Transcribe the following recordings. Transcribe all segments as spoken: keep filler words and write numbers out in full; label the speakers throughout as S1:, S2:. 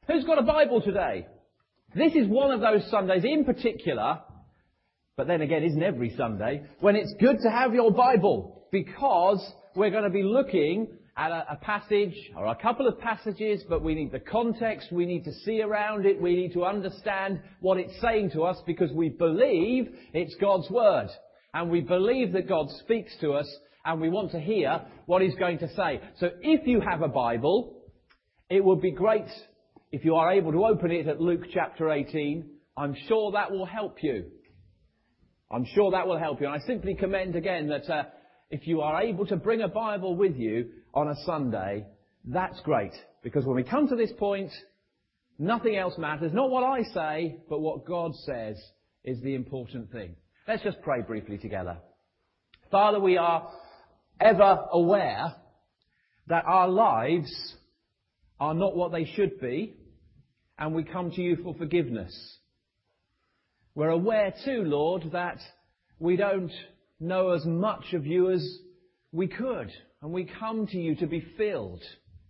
S1: Who's got a Bible today? This is one of those Sundays in particular, but then again isn't every Sunday, when it's good to have your Bible, because we're going to be looking at a, a passage or a couple of passages, but we need the context, we need to see around it, we need to understand what it's saying to us, because we believe it's God's Word. And we believe that God speaks to us, and we want to hear what He's going to say. So if you have a Bible, it would be great if you are able to open it at Luke chapter eighteen. I'm sure that will help you. I'm sure that will help you. And I simply commend again that uh, if you are able to bring a Bible with you on a Sunday, that's great. Because when we come to this point, nothing else matters. Not what I say, but what God says is the important thing. Let's just pray briefly together. Father, we are ever aware that our lives are not what they should be, and we come to you for forgiveness. We're aware too, Lord, that we don't know as much of you as we could, and we come to you to be filled.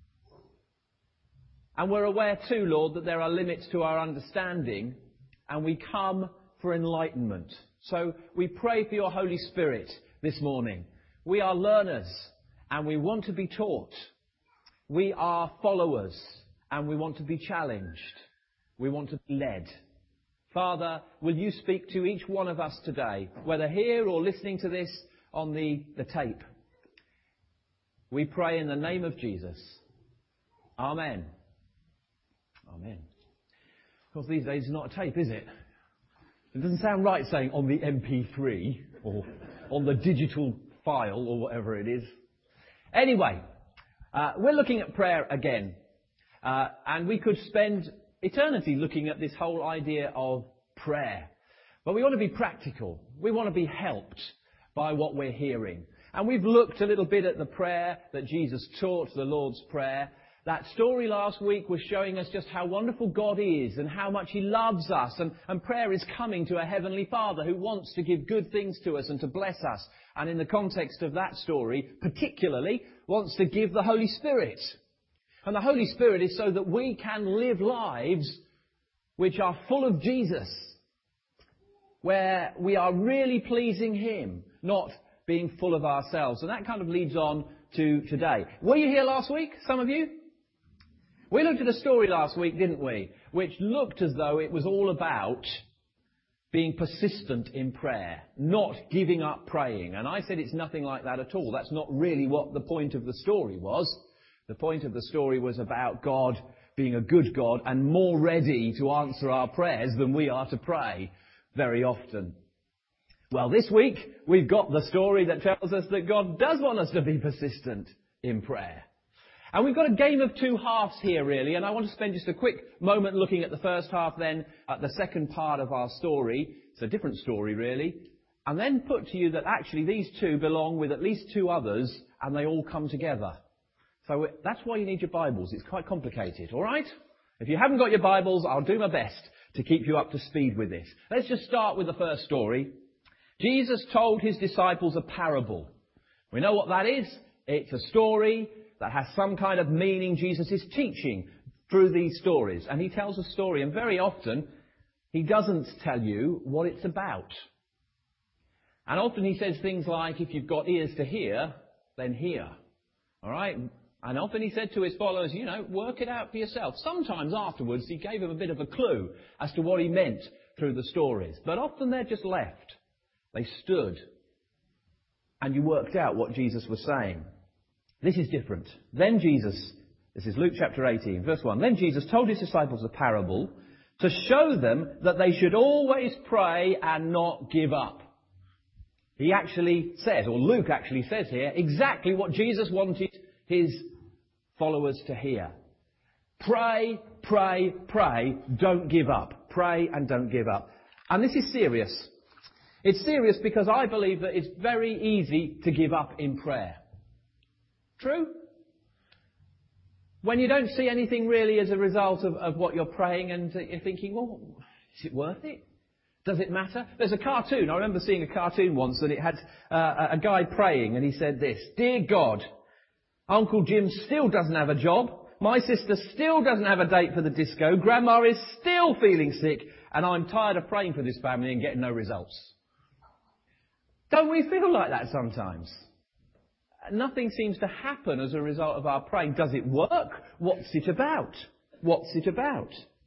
S1: And we're aware too, Lord, that there are limits to our understanding, and we come for enlightenment. So we pray for your Holy Spirit this morning. We are learners, and we want to be taught. We are followers, and we want to be challenged. We want to be led. Father, will you speak to each one of us today, whether here or listening to this on the, the tape? We pray in the name of Jesus. Amen. Amen. Of course, these days it's not a tape, is it? It doesn't sound right saying on the M P three or on the digital file or whatever it is. Anyway, uh, we're looking at prayer again. Uh, and we could spend eternity looking at this whole idea of prayer. But we want to be practical. We want to be helped by what we're hearing. And we've looked a little bit at the prayer that Jesus taught, the Lord's Prayer. That story last week was showing us just how wonderful God is and how much He loves us. And, and prayer is coming to a Heavenly Father who wants to give good things to us and to bless us. And in the context of that story, particularly, wants to give the Holy Spirit. And the Holy Spirit is so that we can live lives which are full of Jesus, where we are really pleasing Him, not being full of ourselves. And that kind of leads on to today. Were you here last week, some of you? We looked at a story last week, didn't we? Which looked as though it was all about being persistent in prayer, not giving up praying. And I said it's nothing like that at all. That's not really what the point of the story was. The point of the story was about God being a good God and more ready to answer our prayers than we are to pray very often. Well, this week we've got the story that tells us that God does want us to be persistent in prayer. And we've got a game of two halves here, really, and I want to spend just a quick moment looking at the first half, then at the second part of our story. It's a different story, really. And then put to you that actually these two belong with at least two others, and they all come together. So that's why you need your Bibles. It's quite complicated, all right? If you haven't got your Bibles, I'll do my best to keep you up to speed with this. Let's just start with the first story. Jesus told His disciples a parable. We know what that is. It's a story that has some kind of meaning. Jesus is teaching through these stories. And He tells a story, and very often He doesn't tell you what it's about. And often He says things like, if you've got ears to hear, then hear. All right? And often He said to His followers, you know, work it out for yourself. Sometimes afterwards He gave them a bit of a clue as to what He meant through the stories. But often they're just left. They stood. And you worked out what Jesus was saying. This is different. Then Jesus, this is Luke chapter eighteen, verse one. Then Jesus told His disciples a parable to show them that they should always pray and not give up. He actually says, or Luke actually says here, exactly what Jesus wanted His followers to hear. Pray, pray, pray, don't give up. Pray and don't give up. And this is serious. It's serious because I believe that it's very easy to give up in prayer. True? When you don't see anything really as a result of, of what you're praying and you're thinking, well, is it worth it? Does it matter? There's a cartoon. I remember seeing a cartoon once and it had uh, a guy praying and he said this, Dear God, Uncle Jim still doesn't have a job My sister still doesn't have a date for the disco. Grandma is still feeling sick. And I'm tired of praying for this family and getting no results. Don't we feel like that sometimes? Nothing seems to happen as a result of our praying. Does it work? What's it about? What's it about?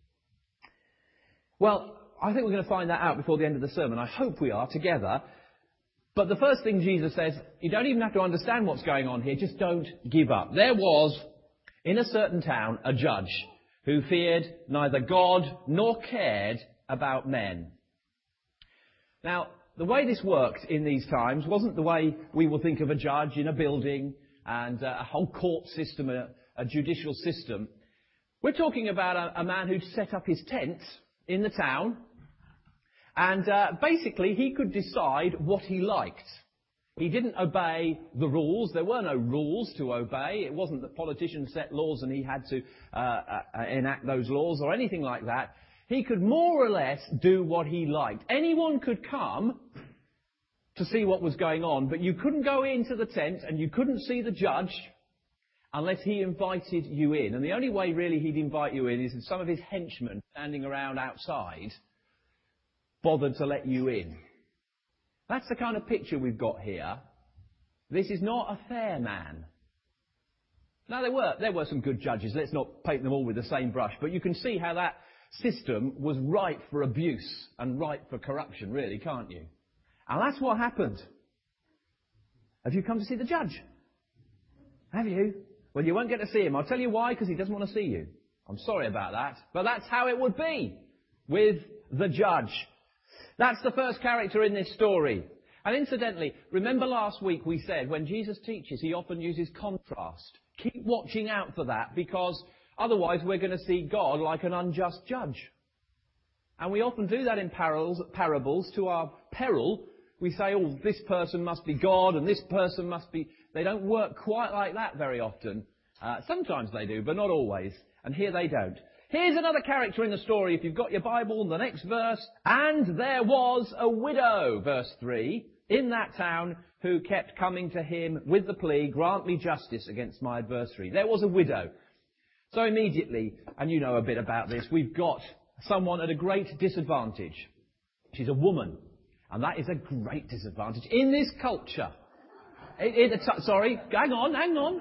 S1: Well, I think we're going to find that out before the end of the sermon. I hope we are together. But the first thing Jesus says, you don't even have to understand what's going on here. Just don't give up. There was, in a certain town, a judge who feared neither God nor cared about men. Now, the way this worked in these times wasn't the way we will think of a judge in a building and uh, a whole court system, a, a judicial system. We're talking about a, a man who'd set up his tent in the town, and uh, basically he could decide what he liked. He didn't obey the rules. There were no rules to obey. It wasn't that politicians set laws and he had to uh, uh, enact those laws or anything like that. He could more or less do what he liked. Anyone could come to see what was going on, but you couldn't go into the tent and you couldn't see the judge unless he invited you in. And the only way really he'd invite you in is if some of his henchmen standing around outside bothered to let you in. That's the kind of picture we've got here. This is not a fair man. Now, there were, there were some good judges. Let's not paint them all with the same brush. But you can see how that system was ripe for abuse and ripe for corruption, really, can't you? And that's what happened. Have you come to see the judge? Have you? Well, you won't get to see him. I'll tell you why, because he doesn't want to see you. I'm sorry about that. But that's how it would be with the judge. That's the first character in this story. And incidentally, remember last week we said when Jesus teaches, he often uses contrast. Keep watching out for that, because otherwise we're going to see God like an unjust judge. And we often do that in parables, parables to our peril. We say, oh, this person must be God and this person must be... They don't work quite like that very often. Uh, sometimes they do, but not always. And here they don't. Here's another character in the story. If you've got your Bible, the next verse. And there was a widow, verse three, in that town who kept coming to him with the plea, grant me justice against my adversary. There was a widow. So immediately, and you know a bit about this, we've got someone at a great disadvantage. She's a woman. And that is a great disadvantage in this culture. It, it, sorry, hang on, hang on.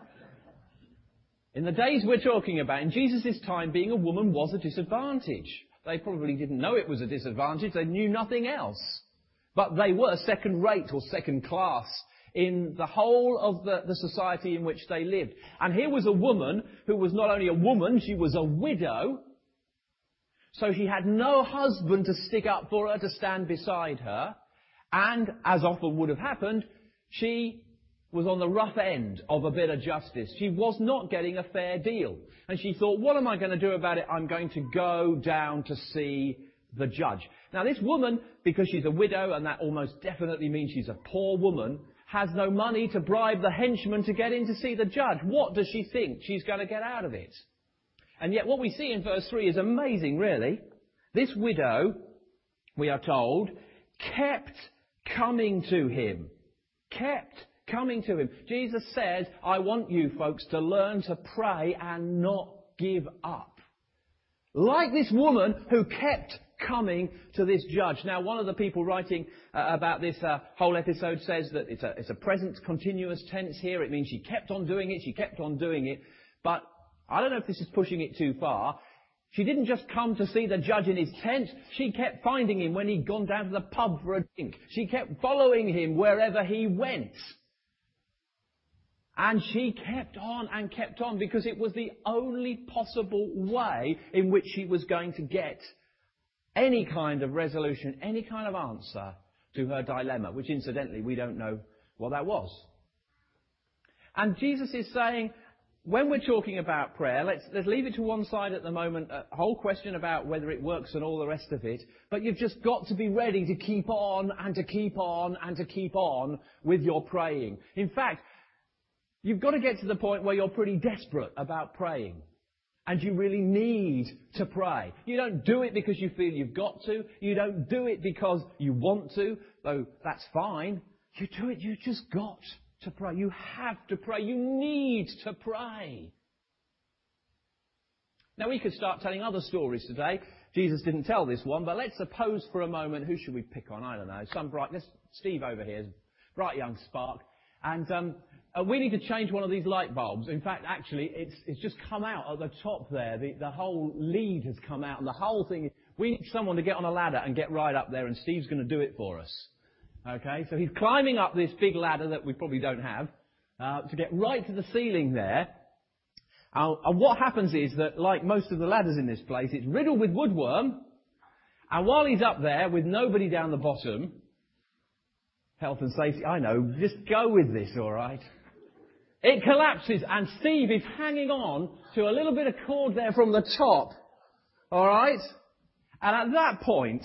S1: In the days we're talking about, in Jesus' time, being a woman was a disadvantage. They probably didn't know it was a disadvantage. They knew nothing else. But they were second-rate or second-class in the whole of the, the society in which they lived. And here was a woman who was not only a woman, she was a widow. So she had no husband to stick up for her, to stand beside her. And, as often would have happened, she was on the rough end of a bit of justice. She was not getting a fair deal. And she thought, what am I going to do about it? I'm going to go down to see the judge. Now, this woman, because she's a widow, and that almost definitely means she's a poor woman, has no money to bribe the henchman to get in to see the judge. What does she think she's going to get out of it? And yet what we see in verse three is amazing, really. This widow, we are told, kept coming to him. Kept coming to him. Jesus says, I want you folks to learn to pray and not give up. Like this woman who kept coming to this judge. Now, one of the people writing uh, about this uh, whole episode says that it's a, it's a present continuous tense here. It means she kept on doing it, she kept on doing it. But I don't know if this is pushing it too far. She didn't just come to see the judge in his tent. She kept finding him when he'd gone down to the pub for a drink. She kept following him wherever he went. And she kept on and kept on because it was the only possible way in which she was going to get any kind of resolution, any kind of answer to her dilemma, which incidentally we don't know what that was. And Jesus is saying, when we're talking about prayer, let's, let's leave it to one side at the moment, a whole question about whether it works and all the rest of it, but you've just got to be ready to keep on and to keep on and to keep on with your praying. In fact, you've got to get to the point where you're pretty desperate about praying. And you really need to pray. You don't do it because you feel you've got to. You don't do it because you want to, though that's fine. You do it, you just got to pray. You have to pray. You need to pray. Now, we could start telling other stories today. Jesus didn't tell this one, but let's suppose for a moment, who should we pick on? I don't know. Some bright, let's, Steve over here, bright young spark. And um, uh, we need to change one of these light bulbs. In fact, actually, it's, it's just come out at the top there. The, the whole lead has come out, and the whole thing, we need someone to get on a ladder and get right up there, and Steve's going to do it for us. Okay, so he's climbing up this big ladder that we probably don't have, uh, to get right to the ceiling there. Uh, and what happens is that, like most of the ladders in this place, it's riddled with woodworm. And while he's up there with nobody down the bottom, health and safety, I know, just go with this, all right? It collapses, and Steve is hanging on to a little bit of cord there from the top, all right? And at that point,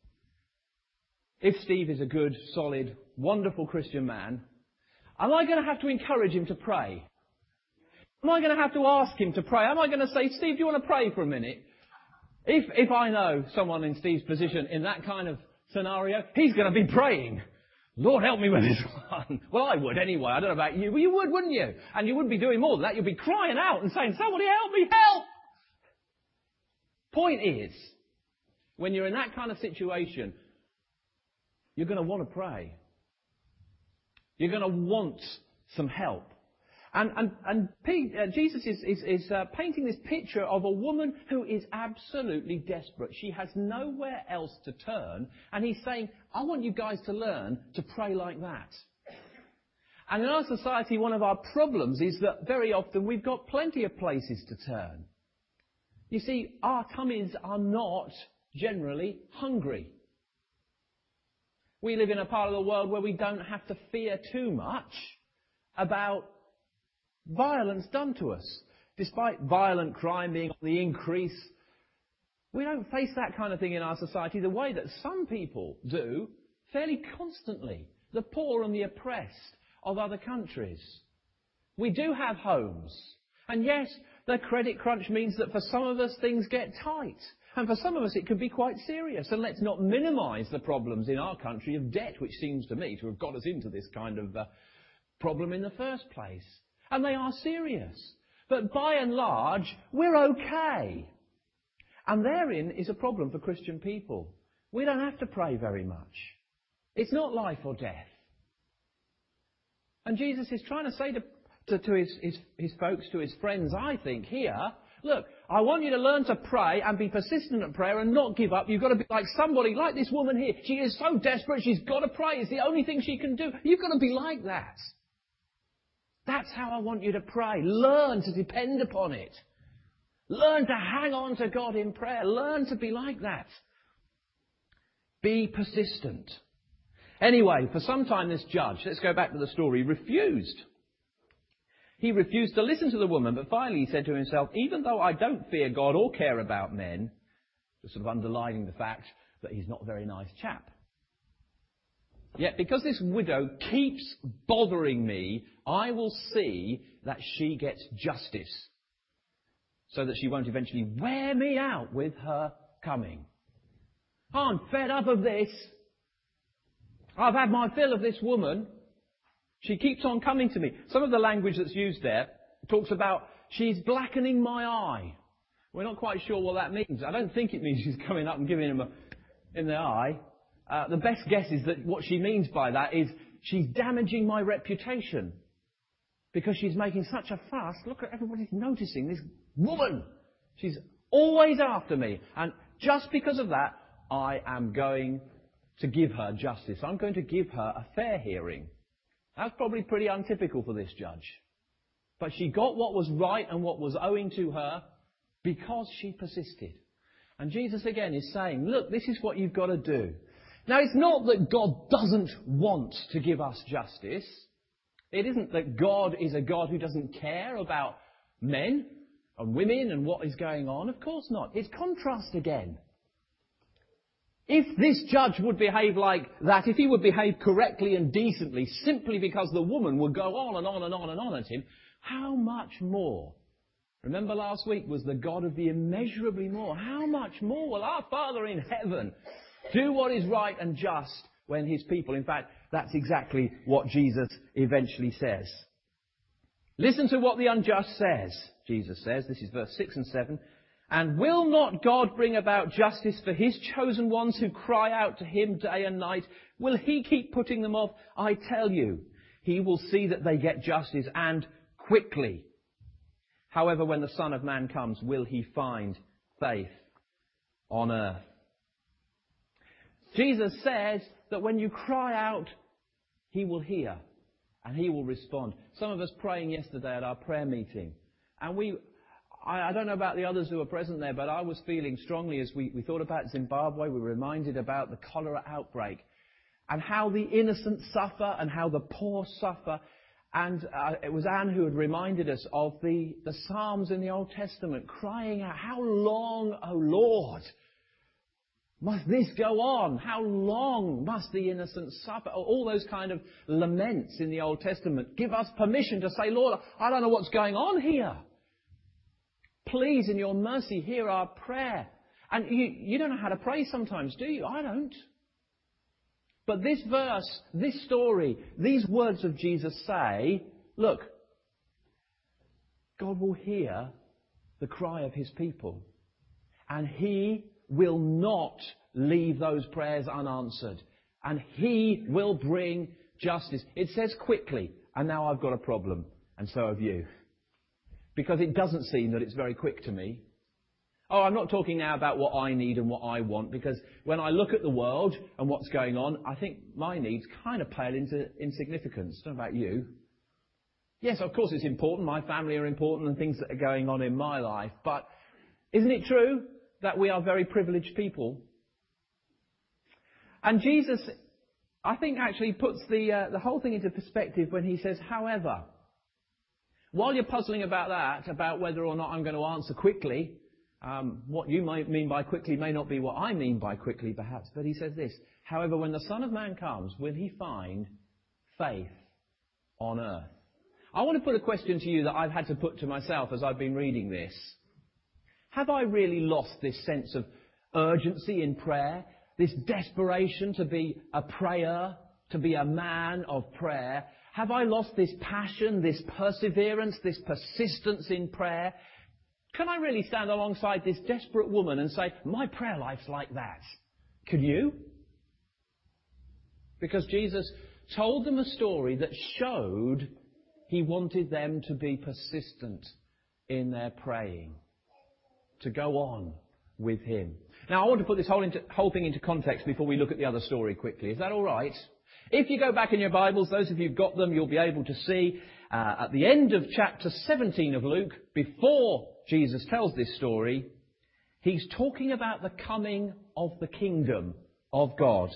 S1: if Steve is a good, solid, wonderful Christian man, am I going to have to encourage him to pray? Am I going to have to ask him to pray? Am I going to say, Steve, do you want to pray for a minute? If, if I know someone in Steve's position in that kind of scenario, he's going to be praying. Lord, help me with this one. Well, I would anyway. I don't know about you. Well, you would, wouldn't you? And you wouldn't be doing more than that. You'd be crying out and saying, somebody help me, help! Point is, when you're in that kind of situation, you're going to want to pray. You're going to want some help. And, and, and Pete, uh, Jesus is, is, is uh, painting this picture of a woman who is absolutely desperate. She has nowhere else to turn. And he's saying, I want you guys to learn to pray like that. And in our society, one of our problems is that very often we've got plenty of places to turn. You see, our tummies are not generally hungry. We live in a part of the world where we don't have to fear too much about violence done to us. Despite violent crime being on the increase, we don't face that kind of thing in our society the way that some people do fairly constantly. The poor and the oppressed of other countries. We do have homes. And yes, the credit crunch means that for some of us things get tight. And for some of us it could be quite serious. And let's not minimise the problems in our country of debt, which seems to me to have got us into this kind of uh, problem in the first place. And they are serious. But by and large, we're okay. And therein is a problem for Christian people. We don't have to pray very much. It's not life or death. And Jesus is trying to say to, to, to his, his, his folks, to his friends, I think, here, look, I want you to learn to pray and be persistent at prayer and not give up. You've got to be like somebody, like this woman here. She is so desperate, she's got to pray. It's the only thing she can do. You've got to be like that. That's how I want you to pray. Learn to depend upon it. Learn to hang on to God in prayer. Learn to be like that. Be persistent. Anyway, for some time this judge, let's go back to the story, refused. He refused to listen to the woman, but finally he said to himself, even though I don't fear God or care about men, just sort of underlining the fact that he's not a very nice chap. Yet because this widow keeps bothering me, I will see that she gets justice, so that she won't eventually wear me out with her coming. I'm fed up of this. I've had my fill of this woman. She keeps on coming to me. Some of the language that's used there talks about she's blackening my eye. We're not quite sure what that means. I don't think it means she's coming up and giving him a in the eye. Uh, the best guess is that what she means by that is she's damaging my reputation. Because she's making such a fuss. Look at everybody's noticing this woman. She's always after me. And just because of that, I am going to give her justice. I'm going to give her a fair hearing. That's probably pretty untypical for this judge. But she got what was right and what was owing to her because she persisted. And Jesus again is saying, look, this is what you've got to do. Now, it's not that God doesn't want to give us justice. It isn't that God is a God who doesn't care about men and women and what is going on. Of course not. It's contrast again. If this judge would behave like that, if he would behave correctly and decently simply because the woman would go on and on and on and on at him, how much more? Remember last week was the God of the immeasurably more. How much more will our Father in heaven do what is right and just when his people, in fact, that's exactly what Jesus eventually says. Listen to what the unjust says, Jesus says. This is verse six and seven. And will not God bring about justice for his chosen ones who cry out to him day and night? Will he keep putting them off? I tell you, he will see that they get justice, and quickly. However, when the Son of Man comes, will he find faith on earth? Jesus says that when you cry out, he will hear and he will respond. Some of us praying yesterday at our prayer meeting, and we, I, I don't know about the others who were present there, but I was feeling strongly as we, we thought about Zimbabwe. We were reminded about the cholera outbreak and how the innocent suffer and how the poor suffer. And uh, it was Anne who had reminded us of the, the Psalms in the Old Testament, crying out, how long, O Lord, must this go on? How long must the innocent suffer? All those kind of laments in the Old Testament give us permission to say, Lord, I don't know what's going on here. Please, in your mercy, hear our prayer. And you, you don't know how to pray sometimes, do you? I don't. But this verse, this story, these words of Jesus say, look, God will hear the cry of his people, and he will not leave those prayers unanswered, and he will bring justice. It says quickly, and now I've got a problem, and so have you. Because it doesn't seem that it's very quick to me. Oh, I'm not talking now about what I need and what I want, because when I look at the world and what's going on, I think my needs kind of pale into insignificance. I don't know about you. Yes, of course it's important. My family are important and things that are going on in my life. But isn't it true that we are very privileged people? And Jesus, I think, actually puts the, uh, the whole thing into perspective when he says, however, while you're puzzling about that, about whether or not I'm going to answer quickly, Um, what you might mean by quickly may not be what I mean by quickly, perhaps. But he says this, however, when the Son of Man comes, will he find faith on earth? I want to put a question to you that I've had to put to myself as I've been reading this. Have I really lost this sense of urgency in prayer? This desperation to be a prayer, to be a man of prayer? Have I lost this passion, this perseverance, this persistence in prayer? Can I really stand alongside this desperate woman and say, my prayer life's like that? Can you? Because Jesus told them a story that showed he wanted them to be persistent in their praying, to go on with him. Now, I want to put this whole, into, whole thing into context before we look at the other story quickly. Is that all right? If you go back in your Bibles, those of you who've got them, you'll be able to see uh, at the end of chapter seventeen of Luke, before Jesus tells this story, he's talking about the coming of the kingdom of God.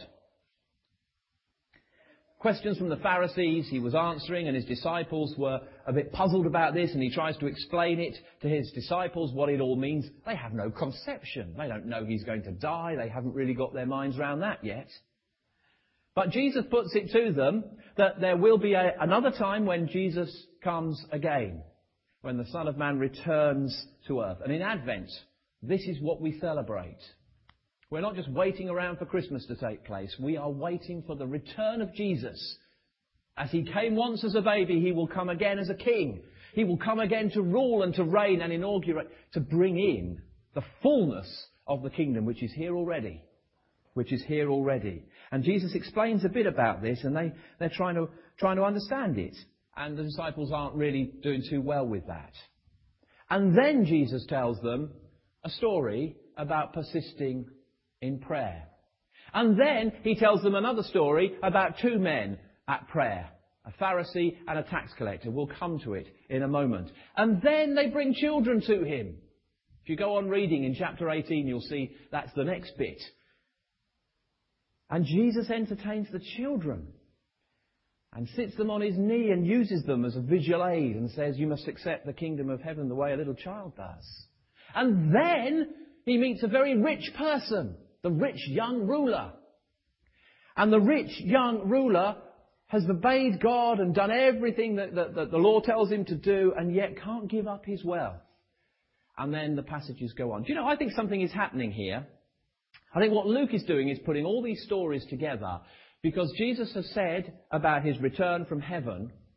S1: Questions from the Pharisees he was answering, and his disciples were a bit puzzled about this, and he tries to explain it to his disciples, what it all means. They have no conception. They don't know he's going to die. They haven't really got their minds around that yet. But Jesus puts it to them that there will be a, another time when Jesus comes again, when the Son of Man returns to earth. And in Advent, this is what we celebrate. We're not just waiting around for Christmas to take place. We are waiting for the return of Jesus. As he came once as a baby, he will come again as a king. He will come again to rule and to reign and inaugurate, to bring in the fullness of the kingdom, which is here already. Which is here already. And Jesus explains a bit about this, and they, they're trying to, trying to understand it. And the disciples aren't really doing too well with that. And then Jesus tells them a story about persisting in prayer. And then he tells them another story about two men at prayer, a Pharisee and a tax collector. We'll come to it in a moment. And then they bring children to him. If you go on reading in chapter eighteen, you'll see that's the next bit. And Jesus entertains the children and sits them on his knee and uses them as a visual aid and says, you must accept the kingdom of heaven the way a little child does. And then he meets a very rich person, the rich young ruler. And the rich young ruler has obeyed God and done everything that, that, that the law tells him to do, and yet can't give up his wealth. And then the passages go on. Do you know, I think something is happening here. I think what Luke is doing is putting all these stories together because Jesus has said about his return from heaven,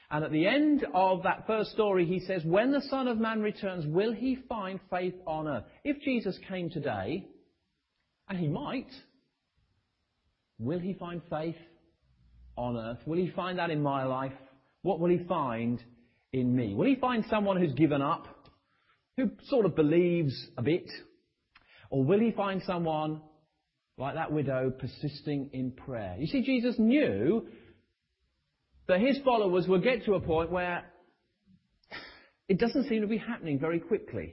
S1: And at the end of that first story, he says, when the Son of Man returns, will he find faith on earth? If Jesus came today, and he might, will he find faith on earth? Will he find that in my life? What will he find in me? Will he find someone who's given up, who sort of believes a bit? Or will he find someone like that widow persisting in prayer? You see, Jesus knew that his followers would get to a point where it doesn't seem to be happening very quickly.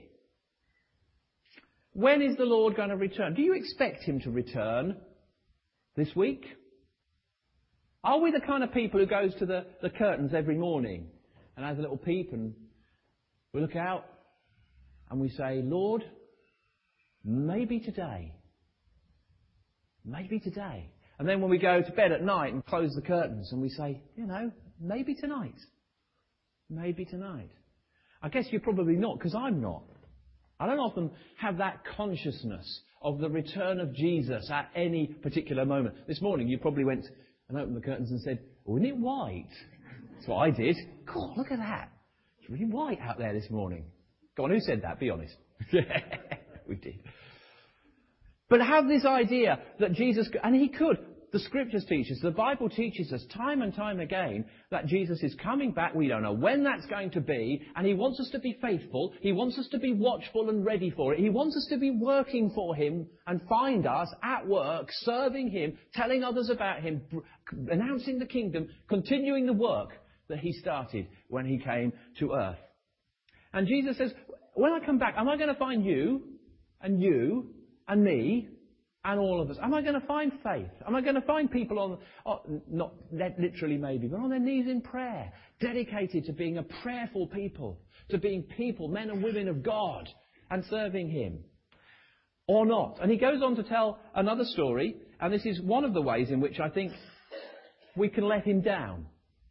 S1: When is the Lord going to return? Do you expect him to return this week? Are we the kind of people who goes to the, the curtains every morning and has a little peep and we look out and we say, Lord, maybe today. Maybe today. And then when we go to bed at night and close the curtains and we say, you know, maybe tonight. Maybe tonight. I guess you're probably not, because I'm not. I don't often have that consciousness of the return of Jesus at any particular moment. This morning you probably went and opened the curtains and said, oh, isn't it white? That's what I did. God, look at that. It's really white out there this morning. Go on, who said that? Be honest. We did. But have this idea that Jesus, and he could. The scriptures teach us, the Bible teaches us time and time again that Jesus is coming back. We don't know when that's going to be. And he wants us to be faithful. He wants us to be watchful and ready for it. He wants us to be working for him and find us at work, serving him, telling others about him, announcing the kingdom, continuing the work that he started when he came to earth. And Jesus says, when I come back, am I going to find you and you and me and all of us? Am I going to find faith? Am I going to find people on, oh, not literally maybe, but on their knees in prayer, dedicated to being a prayerful people, to being people, men and women of God, and serving him? Or not? And he goes on to tell another story, and this is one of the ways in which I think we can let him down.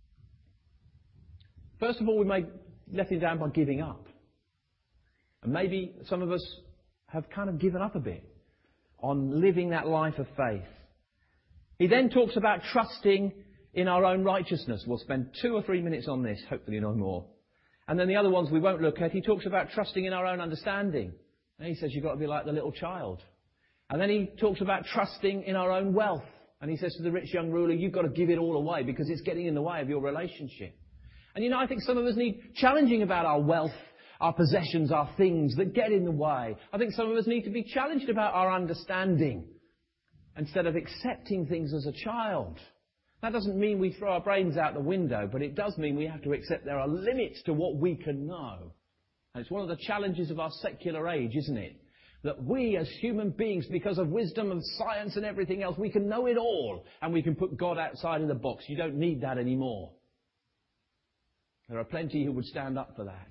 S1: First of all, we may let him down by giving up. And maybe some of us have kind of given up a bit on living that life of faith. He then talks about trusting in our own righteousness. We'll spend two or three minutes on this, hopefully no more. And then the other ones we won't look at, he talks about trusting in our own understanding. And he says you've got to be like the little child. And then he talks about trusting in our own wealth. And he says to the rich young ruler, you've got to give it all away because it's getting in the way of your relationship. And you know, I think some of us need challenging about our wealth, our possessions, our things that get in the way. I think some of us need to be challenged about our understanding instead of accepting things as a child. That doesn't mean we throw our brains out the window, but it does mean we have to accept there are limits to what we can know. And it's one of the challenges of our secular age, isn't it? That we as human beings, because of wisdom and science and everything else, we can know it all and we can put God outside of the box. You don't need that anymore. There are plenty who would stand up for that.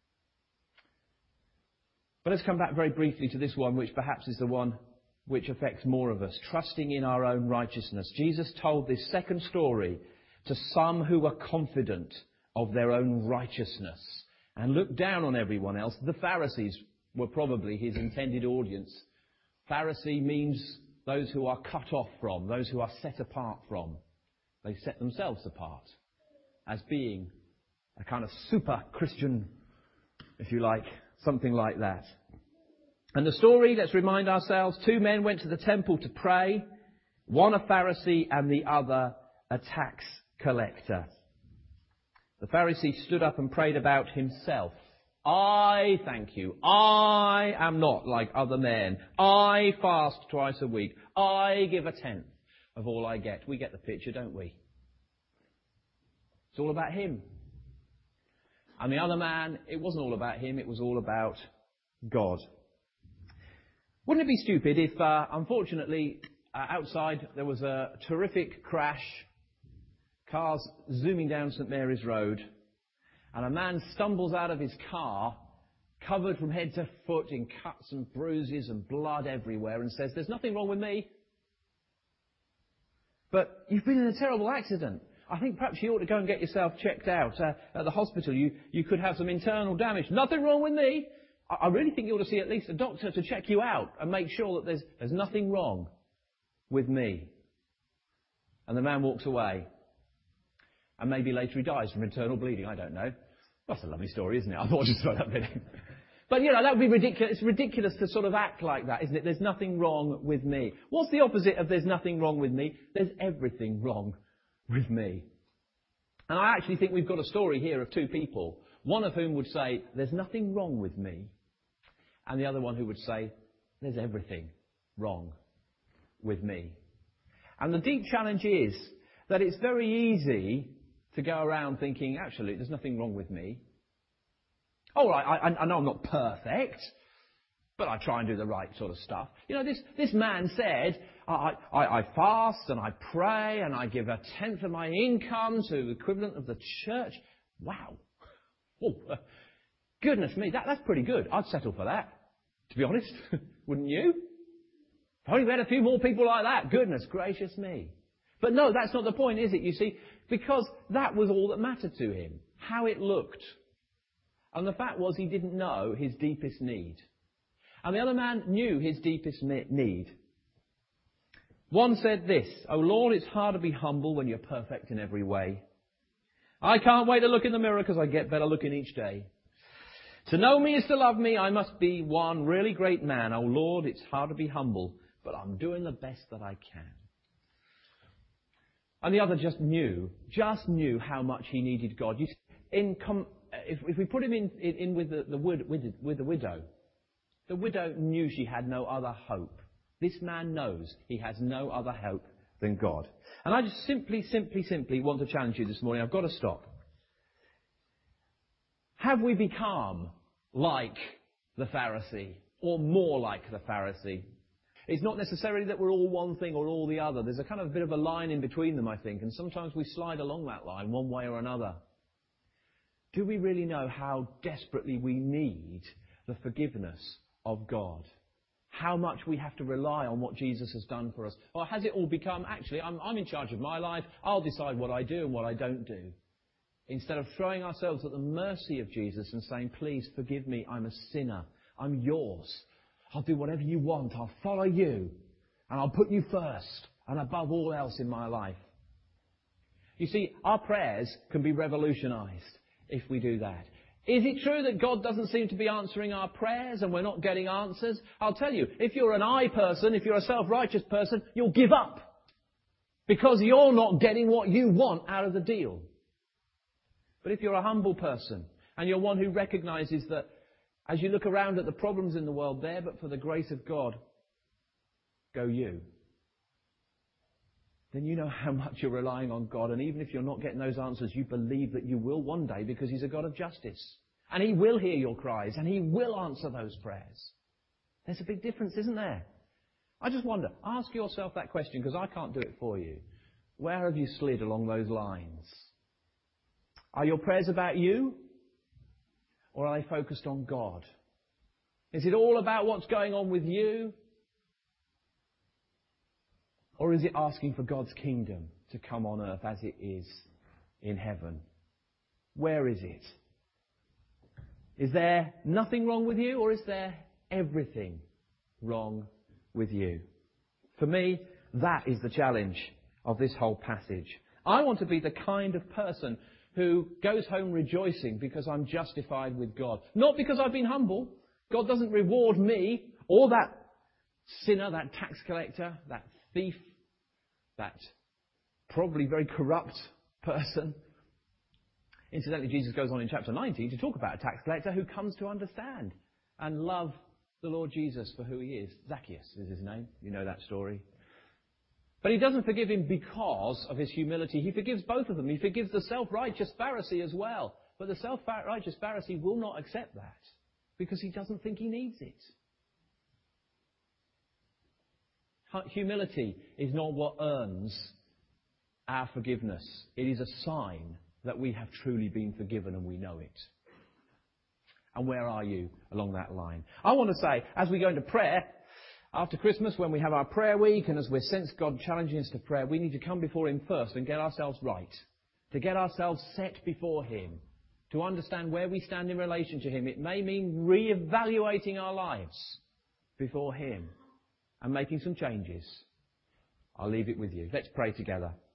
S1: But let's come back very briefly to this one, which perhaps is the one which affects more of us. Trusting in our own righteousness. Jesus told this second story to some who were confident of their own righteousness and looked down on everyone else. The Pharisees were probably his intended audience. Pharisee means those who are cut off from, those who are set apart from. They set themselves apart as being a kind of super Christian, if you like, something like that. And the story, let's remind ourselves, two men went to the temple to pray, one a Pharisee and the other a tax collector. The Pharisee stood up and prayed about himself. I, thank you, I am not like other men. I fast twice a week. I give a tenth of all I get. We get the picture, don't we? It's all about him. And the other man, it wasn't all about him, it was all about God. Wouldn't it be stupid if, uh, unfortunately, uh, outside there was a terrific crash, cars zooming down St Mary's Road, and a man stumbles out of his car, covered from head to foot in cuts and bruises and blood everywhere, and says, there's nothing wrong with me. But you've been in a terrible accident. I think perhaps you ought to go and get yourself checked out uh, at the hospital. You, you could have some internal damage. Nothing wrong with me. I, I really think you ought to see at least a doctor to check you out and make sure that there's, there's nothing wrong with me. And the man walks away. And maybe later he dies from internal bleeding. I don't know. That's a lovely story, isn't it? I thought I'd just throw that bit in. But, you know, that would be ridiculous. It's ridiculous to sort of act like that, isn't it? There's nothing wrong with me. What's the opposite of there's nothing wrong with me? There's everything wrong with me. And I actually think we've got a story here of two people, one of whom would say, there's nothing wrong with me, and the other one who would say, there's everything wrong with me. And the deep challenge is that it's very easy to go around thinking, actually, there's nothing wrong with me. All right, I, I know I'm not perfect, but I try and do the right sort of stuff. You know, this, this man said, I, I, I fast and I pray and I give a tenth of my income to the equivalent of the church. Wow. Oh, uh, goodness me, that, that's pretty good. I'd settle for that, to be honest. Wouldn't you? If only we had a few more people like that. Goodness gracious me. But no, that's not the point, is it? You see, because that was all that mattered to him, how it looked. And the fact was he didn't know his deepest need. And the other man knew his deepest need. One said this, "Oh Lord, it's hard to be humble when you're perfect in every way. I can't wait to look in the mirror because I get better looking each day. To know me is to love me. I must be one really great man. Oh Lord, it's hard to be humble, but I'm doing the best that I can." And the other just knew, just knew how much he needed God. You see, in com- if, if we put him in, in, in with, the, the wid- with, the, with the widow, the widow knew she had no other hope. This man knows he has no other hope than God. And I just simply, simply, simply want to challenge you this morning. I've got to stop. Have we become like the Pharisee, or more like the Pharisee? It's not necessarily that we're all one thing or all the other. There's a kind of bit of a line in between them, I think, and sometimes we slide along that line one way or another. Do we really know how desperately we need the forgiveness of God? How much we have to rely on what Jesus has done for us? Or has it all become, actually, I'm, I'm in charge of my life, I'll decide what I do and what I don't do? Instead of throwing ourselves at the mercy of Jesus and saying, please forgive me, I'm a sinner, I'm yours. I'll do whatever you want, I'll follow you, and I'll put you first and above all else in my life. You see, our prayers can be revolutionized if we do that. Is it true that God doesn't seem to be answering our prayers and we're not getting answers? I'll tell you, if you're an I person, if you're a self-righteous person, you'll give up because you're not getting what you want out of the deal. But if you're a humble person and you're one who recognizes that as you look around at the problems in the world there, but for the grace of God, go you, then you know how much you're relying on God. And even if you're not getting those answers, you believe that you will one day because He's a God of justice. And He will hear your cries and He will answer those prayers. There's a big difference, isn't there? I just wonder, ask yourself that question because I can't do it for you. Where have you slid along those lines? Are your prayers about you? Or are they focused on God? Is it all about what's going on with you? Or is it asking for God's kingdom to come on earth as it is in heaven? Where is it? Is there nothing wrong with you, or is there everything wrong with you? For me, that is the challenge of this whole passage. I want to be the kind of person who goes home rejoicing because I'm justified with God. Not because I've been humble. God doesn't reward me or that sinner, that tax collector, that thief, that probably very corrupt person. Incidentally, Jesus goes on in chapter nineteen to talk about a tax collector who comes to understand and love the Lord Jesus for who He is. Zacchaeus is his name. You know that story. But He doesn't forgive him because of his humility. He forgives both of them. He forgives the self-righteous Pharisee as well. But the self-righteous Pharisee will not accept that because he doesn't think he needs it. Humility is not what earns our forgiveness. It is a sign that we have truly been forgiven and we know it. And where are you along that line? I want to say, as we go into prayer, after Christmas, when we have our prayer week and as we sense God challenging us to prayer, we need to come before Him first and get ourselves right. To get ourselves set before Him. To understand where we stand in relation to Him. It may mean re-evaluating our lives before Him and making some changes. I'll leave it with you. Let's pray together.